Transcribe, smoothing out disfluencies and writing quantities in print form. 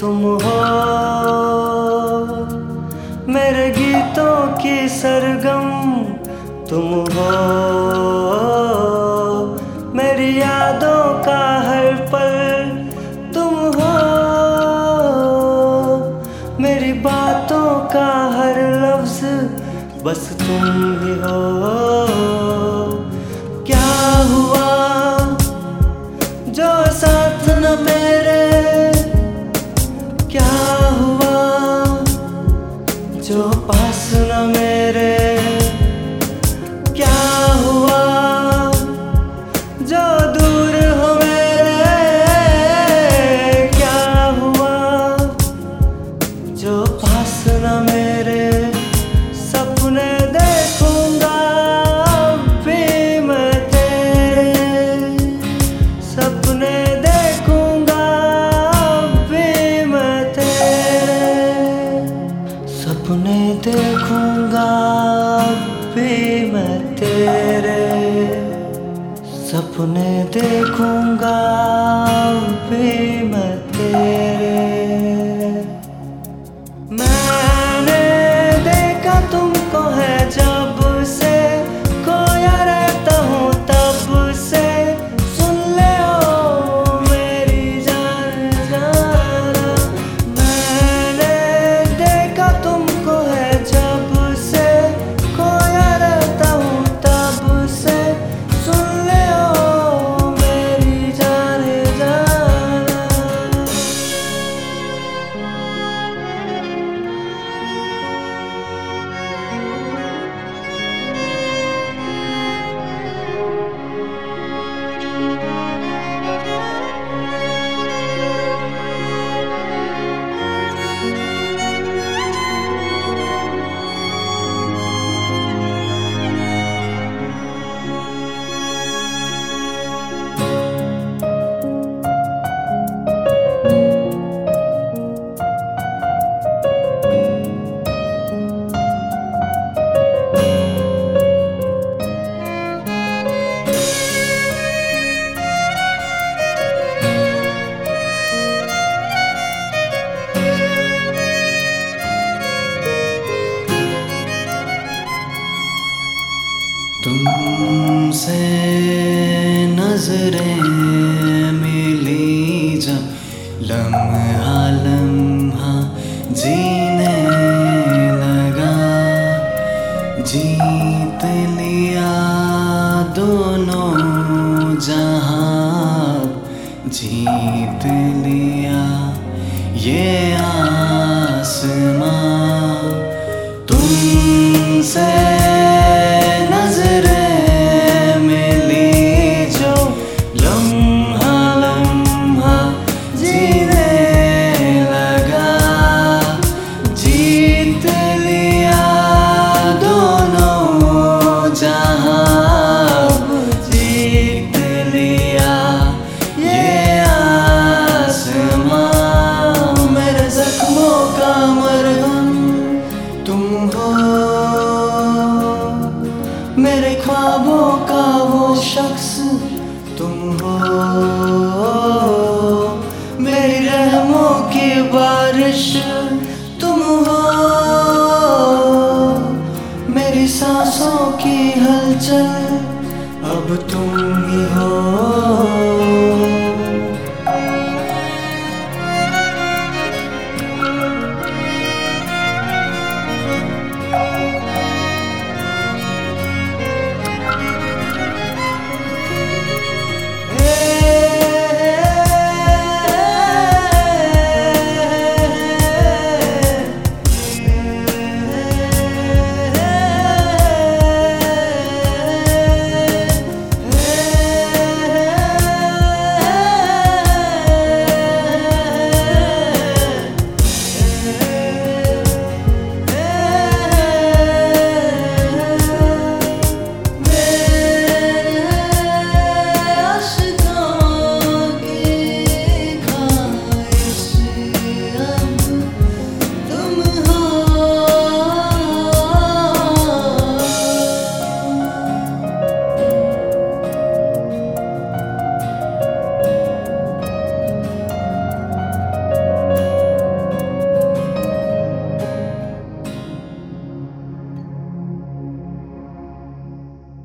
तुम हो मेरे गीतों की सरगम, तुम हो मेरी यादों का हर पल, तुम हो मेरी बातों का हर लफ्ज, बस तुम ही हो। क्या हुआ जो साथ न मेरे, क्या हुआ जो पास न मेरे, क्या हुआ जो दूर हो मेरे, क्या हुआ जो पास न मेरे। सपने देखूंगा भी मैं तेरे, सपने देखूंगा भी मैं तेरे, सपने देखूंगा भी मैं तेरे, सपने देखूंगा भी मैं तेरे। मैंने देखा तुमको है जब से, खोया रहता हूँ तब से, सुन ले ओ मेरी जान जाना। मैंने देखा तुमको है जब से, खोया रहता हूँ तब से, सुन ले ओ मेरी जान जाना। तुमसे नजरें मिली जब लम्हा लम्हा जीने लगा, जीत लिया दोनों जहां, जीत लिया ये आसमां। तुमसे मेरे ख्वाबों का वो शख्स, तुम हो मेरी रहमों की बारिश, तुम हो मेरी सांसों की हलचल, अब तुम ही हो।